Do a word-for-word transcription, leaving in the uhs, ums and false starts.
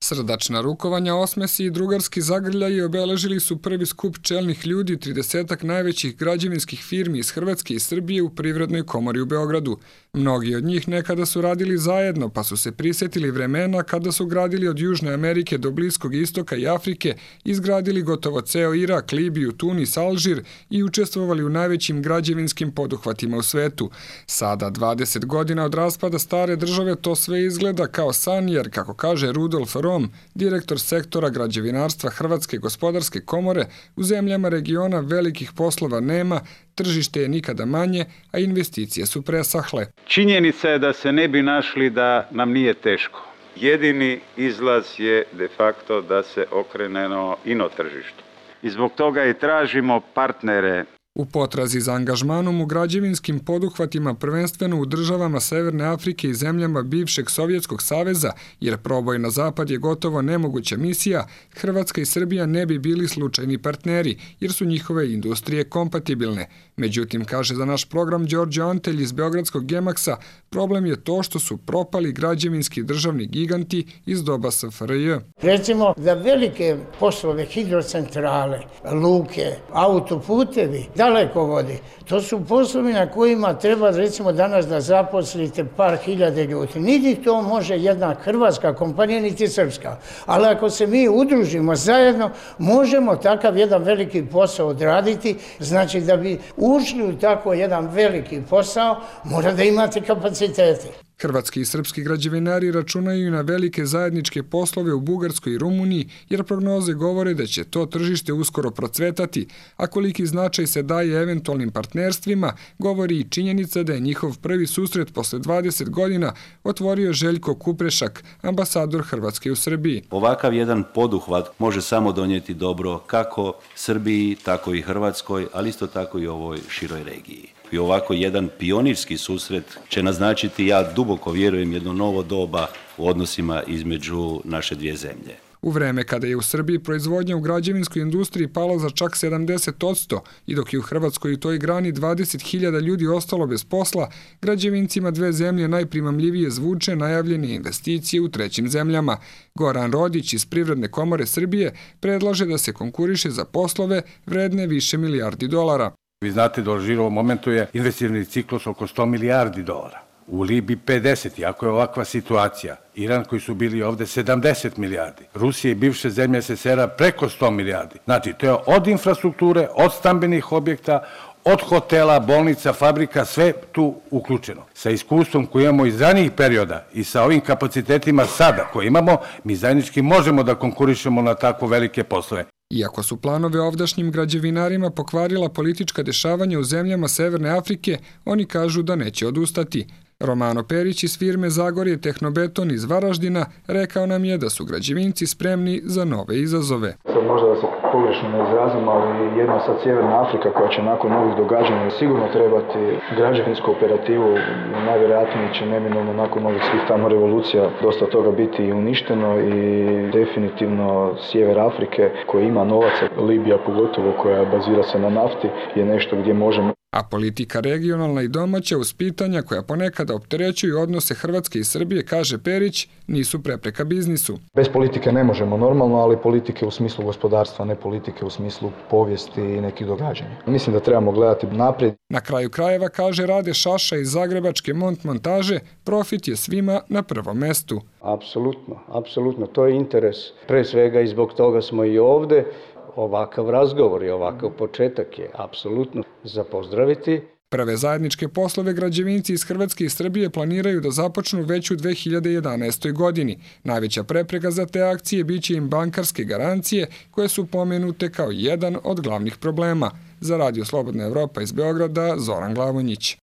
Srdačna rukovanja, osmesi i drugarski zagrljaji obeležili su prvi skup čelnih ljudi tridesetak najvećih građevinskih firmi iz Hrvatske i Srbije u Privrednoj komori u Beogradu. Mnogi od njih nekada su radili zajedno, pa su se prisjetili vremena kada su gradili od Južne Amerike do Bliskog istoka i Afrike, izgradili gotovo ceo Irak, Libiju, Tunis, Alžir i učestvovali u najvećim građevinskim poduhvatima u svetu. Sada, dvadeset godina od raspada stare države, to sve izgleda kao san, jer, kako kaže Rudolf Rom, direktor sektora građevinarstva Hrvatske gospodarske komore, u zemljama regiona velikih poslova nema, tržište je nikada manje, a investicije su presahle. Činjenica je da se ne bi našli da nam nije teško. Jedini izlaz je de facto da se okrenemo ino tržištu. I zbog toga i tražimo partnere. U potrazi za angažmanom u građevinskim poduhvatima, prvenstveno u državama Severne Afrike i zemljama bivšeg Sovjetskog saveza, jer proboj na zapad je gotovo nemoguća misija, Hrvatska i Srbija ne bi bili slučajni partneri, jer su njihove industrije kompatibilne. Međutim, kaže za naš program Đorđe Antelj iz Beogradskog Gemaksa, problem je to što su propali građevinski državni giganti iz doba S F R J. Recimo, za velike poslove, hidrocentrale, luke, autoputevi, dalekovodi, to su poslovi na kojima treba, recimo, danas da zaposlite par hiljade ljudi. Niti to može jedna hrvatska kompanija, niti srpska. Ali ako se mi udružimo zajedno, možemo takav jedan veliki posao odraditi. Znači, da bi ušli u tako jedan veliki posao, mora da imate kapacitete. Hrvatski i srpski građevinari računaju i na velike zajedničke poslove u Bugarskoj i Rumuniji, jer prognoze govore da će to tržište uskoro procvetati, a koliki značaj se daje eventualnim partnerstvima, govori i činjenica da je njihov prvi susret posle dvadeset godina otvorio Željko Kuprešak, ambasador Hrvatske u Srbiji. Ovakav jedan poduhvat može samo donijeti dobro kako Srbiji, tako i Hrvatskoj, ali isto tako i ovoj široj regiji. I ovako jedan pionirski susret će naznačiti, ja duboko vjerujem, jedno novo doba u odnosima između naše dvije zemlje. U vreme kada je u Srbiji proizvodnja u građevinskoj industriji pala za čak sedamdeset posto i dok je u Hrvatskoj u toj grani dvadeset hiljada ljudi ostalo bez posla, građevincima dve zemlje najprimamljivije zvuče najavljene investicije u trećim zemljama. Goran Rodić iz Privredne komore Srbije predlaže da se konkuriše za poslove vredne više milijardi dolara. Vi znate da u ovom momentu je investicioni ciklus oko sto milijardi dolara. U Libiji pedeset, iako je ovakva situacija. Iran koji su bili ovde sedamdeset milijardi. Rusija i bivše zemlje S S R A preko sto milijardi. Znači, to je od infrastrukture, od stambenih objekta, od hotela, bolnica, fabrika, sve tu uključeno. Sa iskustvom koje imamo iz ranijih perioda i sa ovim kapacitetima sada koje imamo, mi zajednički možemo da konkurišemo na tako velike poslove. Iako su planove ovdašnjim građevinarima pokvarila politička dešavanja u zemljama Severne Afrike, oni kažu da neće odustati. Romano Perić iz firme Zagorje Tehnobeton iz Varaždina rekao nam je da su građevinci spremni za nove izazove. Sad možda da se pogrešno ne izrazim, ali jedna sad Sjeverna Afrika koja će nakon ovih događanja sigurno trebati građevinsku operativu, najvjerojatnije će neminovno nakon ovih svih tamo revolucija dosta toga biti uništeno i definitivno Sjever Afrike koji ima novaca, Libija pogotovo koja bazira se na nafti, je nešto gdje možemo. A politika regionalna i domaća uz pitanja koja ponekada opterećuju odnose Hrvatske i Srbije, kaže Perić, nisu prepreka biznisu. Bez politike ne možemo normalno, ali politike u smislu gospodarstva, ne politike u smislu povijesti i nekih događanja. Mislim da trebamo gledati naprijed. Na kraju krajeva, kaže Rade Šaša iz zagrebačke Mont montaže, profit je svima na prvom mestu. Apsolutno, apsolutno, to je interes. Pre svega i zbog toga smo i ovde. Ovakav razgovor i ovakav početak je apsolutno za pozdraviti. Prve zajedničke poslove građevinci iz Hrvatske i Srbije planiraju da započnu već u dve hiljade jedanaestoj. godini. Najveća prepreka za te akcije biće im bankarske garancije koje su pomenute kao jedan od glavnih problema. Za Radio Slobodna Evropa iz Beograda, Zoran Glavonjić.